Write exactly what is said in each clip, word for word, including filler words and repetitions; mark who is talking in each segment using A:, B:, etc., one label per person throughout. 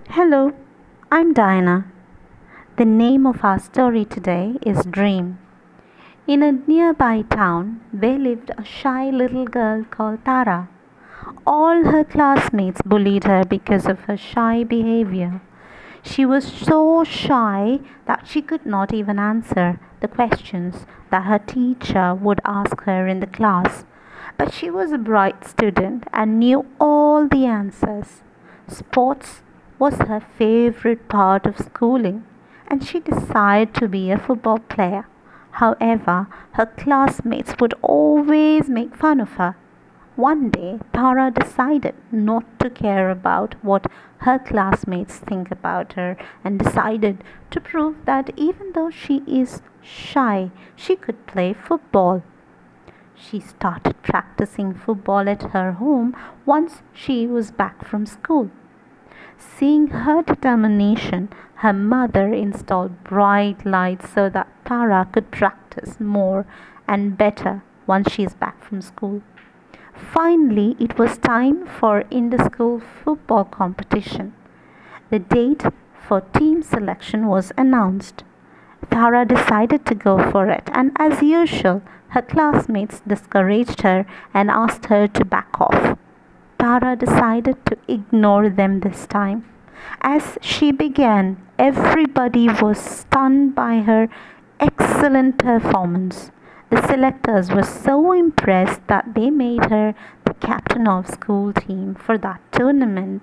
A: Hello, I'm Diana. The name of our story today is Dream. In a nearby town, there lived a shy little girl called Tara. All her classmates bullied her because of her shy behavior. She was so shy that she could not even answer the questions that her teacher would ask her in the class. But she was a bright student and knew all the answers. Sports was her favorite part of schooling, and she decided to be a football player. However, her classmates would always make fun of her. One day, Tara decided not to care about what her classmates think about her and decided to prove that even though she is shy, she could play football. She started practicing football at her home once she was back from school. Seeing her determination, her mother installed bright lights so that Tara could practice more and better once she is back from school. Finally, it was time for inter-school football competition. The date for team selection was announced. Tara decided to go for it, and as usual, her classmates discouraged her and asked her to back off. Tara decided to ignore them this time. As she began, everybody was stunned by her excellent performance. The selectors were so impressed that they made her the captain of school team for that tournament.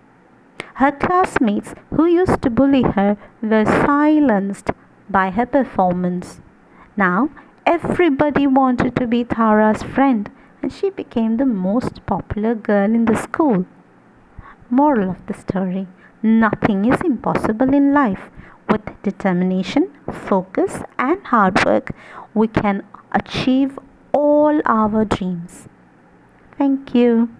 A: Her classmates, who used to bully her, were silenced by her performance. Now, everybody wanted to be Tara's friend, and she became the most popular girl in the school. Moral of the story: nothing is impossible in life. With determination, focus, and hard work, we can achieve all our dreams. Thank you.